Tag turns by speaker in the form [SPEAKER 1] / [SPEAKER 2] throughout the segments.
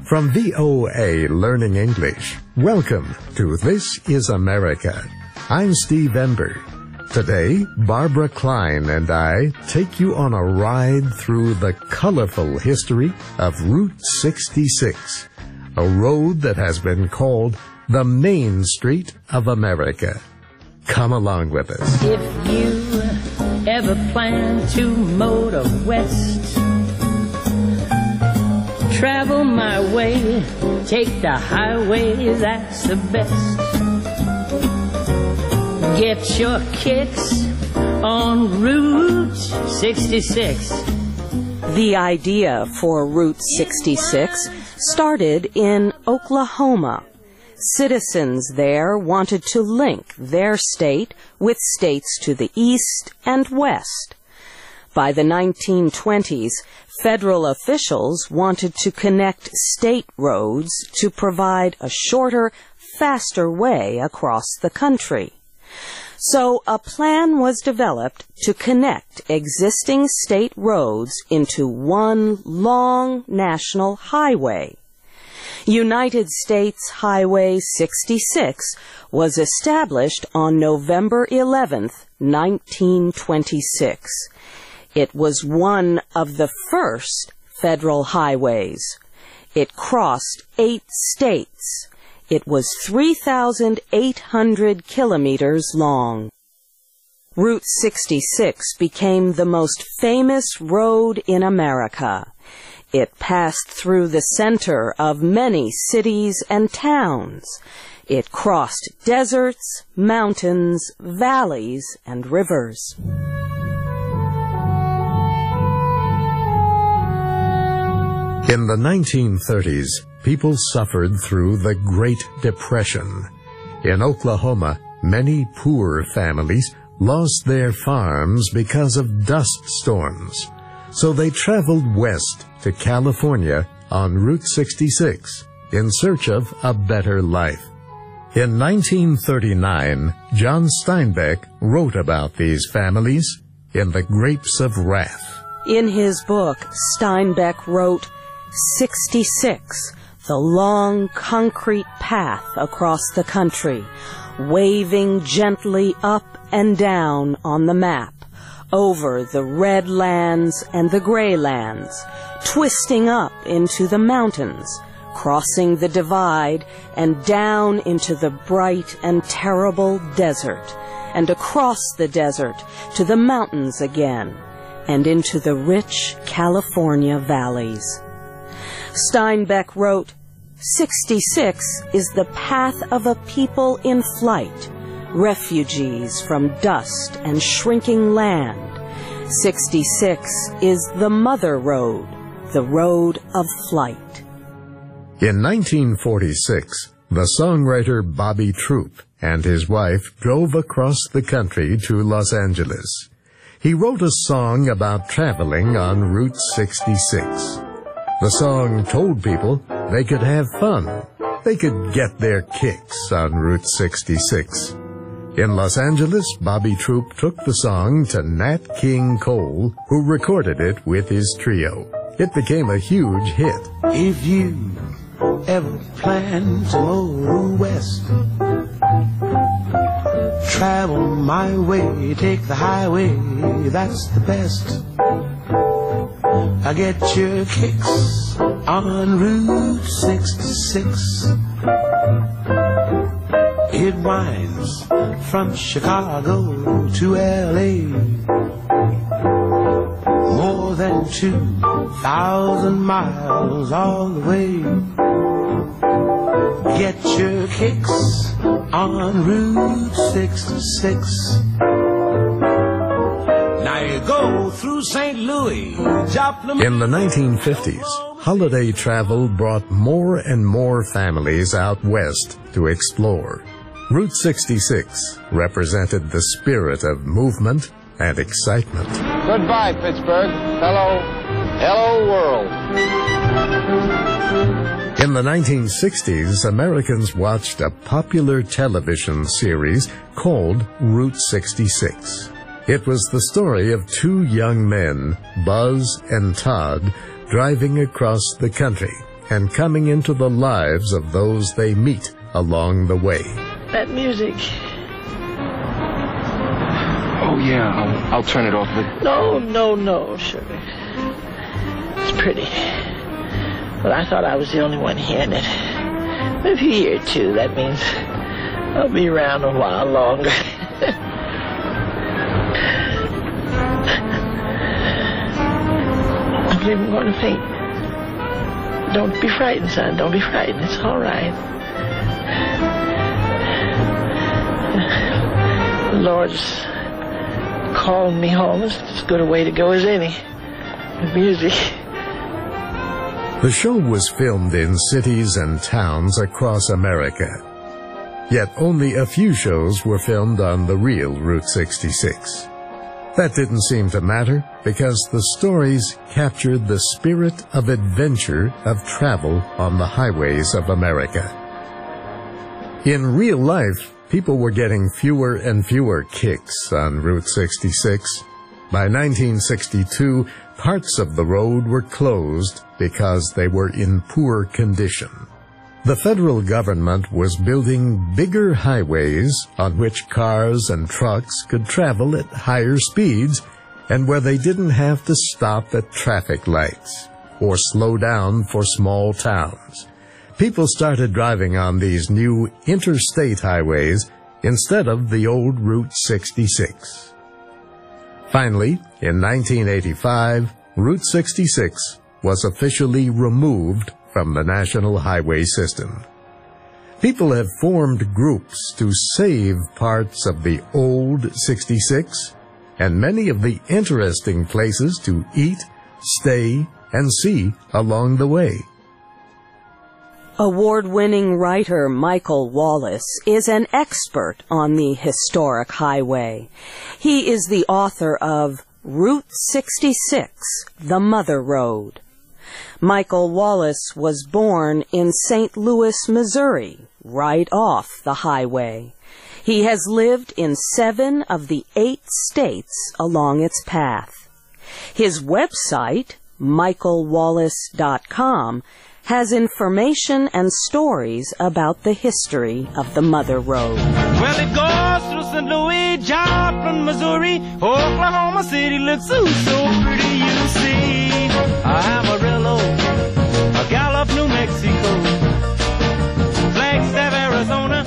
[SPEAKER 1] From VOA Learning English, welcome to This is America. I'm Steve Ember. Today, Barbara Klein and I take you on a ride through the colorful history of Route 66, a road that has been called the Main Street of America. Come along with us.
[SPEAKER 2] If you ever plan to motor west, travel my way, take the highway, that's the best. Get your kicks on Route 66.
[SPEAKER 3] The idea for Route 66 started in Oklahoma. Citizens there wanted to link their state with states to the east and west. By the 1920s, federal officials wanted to connect state roads to provide a shorter, faster way across the country. So a plan was developed to connect existing state roads into one long national highway. United States Highway 66 was established on November 11th, 1926. It was one of the first federal highways. It crossed 8 states. It was 3,800 kilometers long. Route 66 became the most famous road in America. It passed through the center of many cities and towns. It crossed deserts, mountains, valleys, and rivers.
[SPEAKER 1] In the 1930s, people suffered through the Great Depression. In Oklahoma, many poor families lost their farms because of dust storms. So they traveled west to California on Route 66 in search of a better life. In 1939, John Steinbeck wrote about these families in The Grapes of Wrath.
[SPEAKER 3] In his book, Steinbeck wrote, 66, the long concrete path across the country, waving gently up and down on the map, over the red lands and the gray lands, twisting up into the mountains, crossing the divide and down into the bright and terrible desert, and across the desert to the mountains again, and into the rich California valleys. Steinbeck wrote, 66 is the path of a people in flight, refugees from dust and shrinking land. 66 is the mother road, the road of flight.
[SPEAKER 1] In 1946, the songwriter Bobby Troup and his wife drove across the country to Los Angeles. He wrote a song about traveling on Route 66. The song told people they could have fun. They could get their kicks on Route 66. In Los Angeles, Bobby Troup took the song to Nat King Cole, who recorded it with his trio. It became a huge hit.
[SPEAKER 4] If you ever plan to motor west, travel my way, take the highway, that's the best. I get your kicks on Route 66. It winds from Chicago to L.A. More than 2,000 miles all the way. Get your kicks on Route 66. Now you go through St. Louis, Joplin.
[SPEAKER 1] In the 1950s, holiday travel brought more and more families out west to explore. Route 66 represented the spirit of movement and excitement.
[SPEAKER 5] Goodbye, Pittsburgh. Hello world.
[SPEAKER 1] In the 1960s, Americans watched a popular television series called Route 66. It was the story of two young men, Buzz and Todd, driving across the country and coming into the lives of those they meet along the way.
[SPEAKER 6] That music.
[SPEAKER 7] Oh, yeah, I'll turn it off.
[SPEAKER 6] No, sugar. It's pretty. But I thought I was the only one hearing it. If you hear it too, that means I'll be around a while longer. I believe I'm going to faint. Don't be frightened, son. Don't be frightened. It's all right. The Lord's calling me home. It's as good a way to go as any. The music.
[SPEAKER 1] The show was filmed in cities and towns across America. Yet only a few shows were filmed on the real Route 66. That didn't seem to matter because the stories captured the spirit of adventure of travel on the highways of America. In real life, people were getting fewer and fewer kicks on Route 66. By 1962, parts of the road were closed because they were in poor condition. The federal government was building bigger highways on which cars and trucks could travel at higher speeds and where they didn't have to stop at traffic lights or slow down for small towns. People started driving on these new interstate highways instead of the old Route 66. Finally, in 1985, Route 66 was officially removed from the national highway system. People have formed groups to save parts of the old 66 and many of the interesting places to eat, stay, and see along the way.
[SPEAKER 3] Award-winning writer Michael Wallace is an expert on the historic highway. He is the author of Route 66, The Mother Road. Michael Wallace was born in St. Louis, Missouri, right off the highway. He has lived in 7 of the 8 states along its path. His website, michaelwallace.com, has information and stories about the history of the Mother Road.
[SPEAKER 8] Well, it goes through St. Louis, Joplin, Missouri, Oklahoma City looks so pretty, you see. Amarillo, Gallup, New Mexico, Flagstaff, Arizona,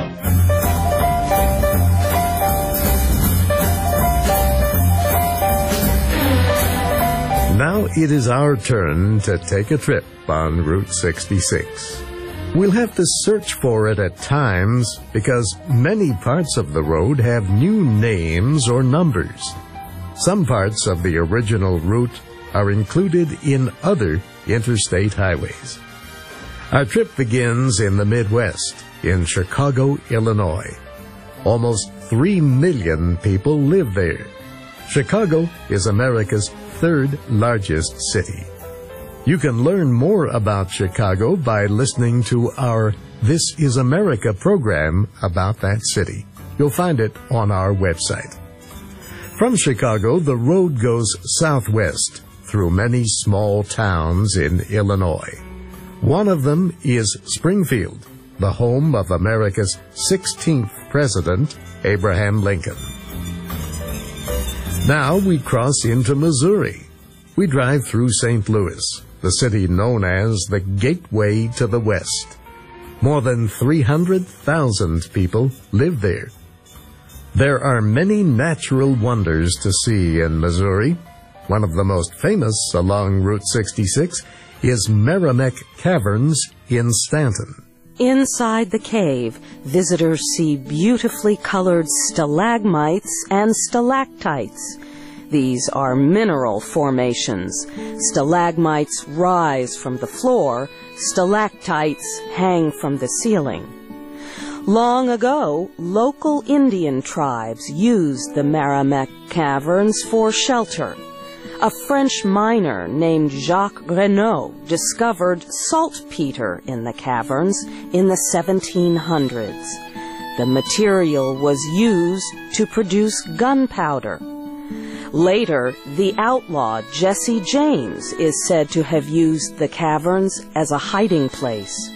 [SPEAKER 1] Now it is our turn to take a trip on Route 66. We'll have to search for it at times because many parts of the road have new names or numbers. Some parts of the original route are included in other interstate highways. Our trip begins in the Midwest, in Chicago, Illinois. Almost 3 million people live there. Chicago is America's 3rd largest city. You can learn more about Chicago by listening to our This is America program about that city. You'll find it on our website. From Chicago, the road goes southwest through many small towns in Illinois. One of them is Springfield, the home of America's 16th president, Abraham Lincoln. Now we cross into Missouri. We drive through St. Louis, the city known as the Gateway to the West. More than 300,000 people live there. There are many natural wonders to see in Missouri. One of the most famous along Route 66 is Meramec Caverns in Stanton.
[SPEAKER 3] Inside the cave, visitors see beautifully colored stalagmites and stalactites. These are mineral formations. Stalagmites rise from the floor, stalactites hang from the ceiling. Long ago, local Indian tribes used the Meramec Caverns for shelter. A French miner named Jacques Renaud discovered saltpeter in the caverns in the 1700s. The material was used to produce gunpowder. Later, the outlaw Jesse James is said to have used the caverns as a hiding place.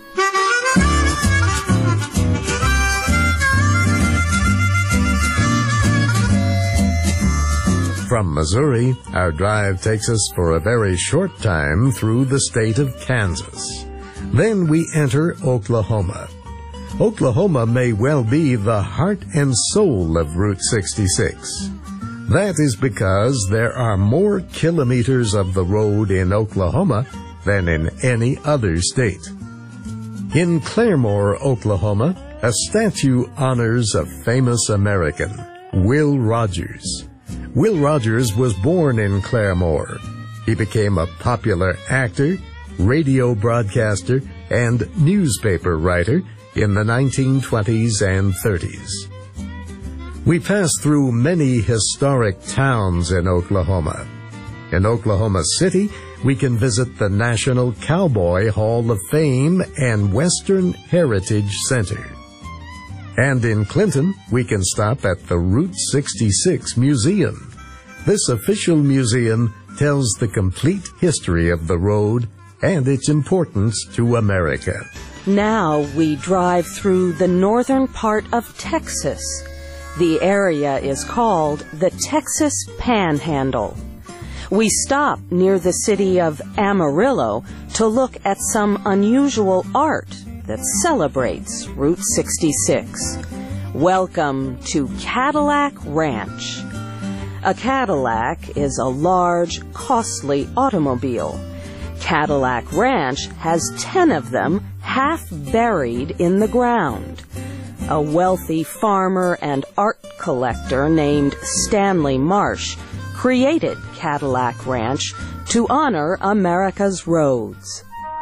[SPEAKER 1] From Missouri, our drive takes us for a very short time through the state of Kansas. Then we enter Oklahoma. Oklahoma may well be the heart and soul of Route 66. That is because there are more kilometers of the road in Oklahoma than in any other state. In Claremore, Oklahoma, a statue honors a famous American, Will Rogers. Will Rogers was born in Claremore. He became a popular actor, radio broadcaster, and newspaper writer in the 1920s and 30s. We pass through many historic towns in Oklahoma. In Oklahoma City, we can visit the National Cowboy Hall of Fame and Western Heritage Center. And in Clinton, we can stop at the Route 66 Museum. This official museum tells the complete history of the road and its importance to America.
[SPEAKER 3] Now we drive through the northern part of Texas. The area is called the Texas Panhandle. We stop near the city of Amarillo to look at some unusual art that celebrates Route 66. Welcome to Cadillac Ranch. A Cadillac is a large, costly automobile. Cadillac Ranch has 10 of them half buried in the ground. A wealthy farmer and art collector named Stanley Marsh created Cadillac Ranch to honor America's roads.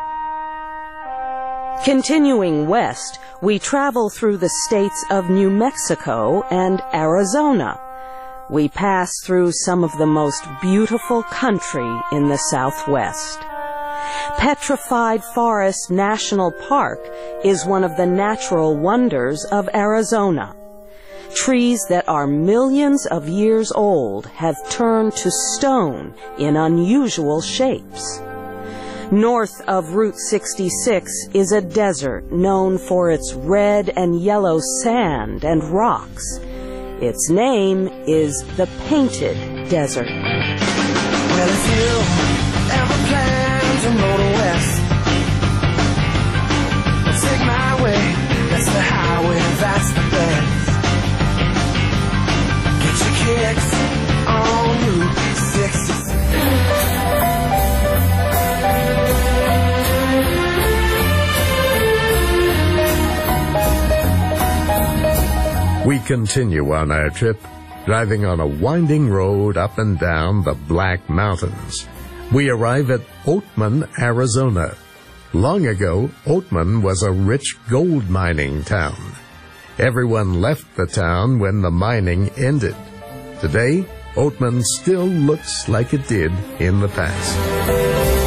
[SPEAKER 3] Continuing west, we travel through the states of New Mexico and Arizona. We pass through some of the most beautiful country in the Southwest. Petrified Forest National Park is one of the natural wonders of Arizona. Trees that are millions of years old have turned to stone in unusual shapes. North of Route 66 is a desert known for its red and yellow sand and rocks. Its name is the Painted Desert.
[SPEAKER 4] Well, if you ever plan to motor west, take my way, that's the highway, that's the best. Get your kicks on Route 66.
[SPEAKER 1] We continue on our trip, driving on a winding road up and down the Black Mountains. We arrive at Oatman, Arizona. Long ago, Oatman was a rich gold mining town. Everyone left the town when the mining ended. Today, Oatman still looks like it did in the past.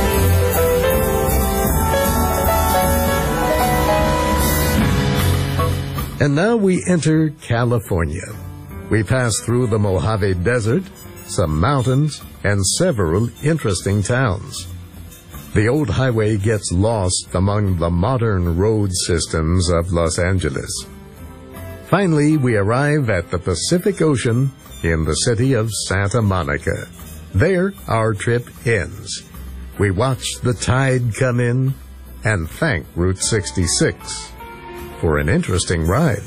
[SPEAKER 1] And now we enter California. We pass through the Mojave Desert, some mountains, and several interesting towns. The old highway gets lost among the modern road systems of Los Angeles. Finally, we arrive at the Pacific Ocean in the city of Santa Monica. There, our trip ends. We watch the tide come in and thank Route 66 for an interesting ride.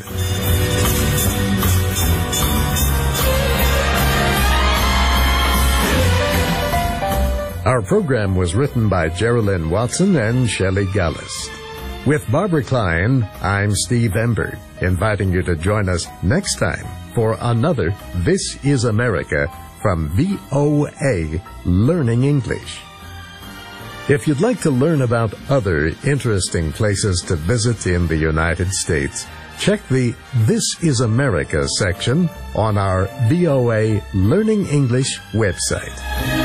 [SPEAKER 1] Our program was written by Geraldine Watson and Shelley Gallus. With Barbara Klein, I'm Steve Ember, inviting you to join us next time for another This is America from VOA Learning English. If you'd like to learn about other interesting places to visit in the United States, check the This is America section on our VOA Learning English website.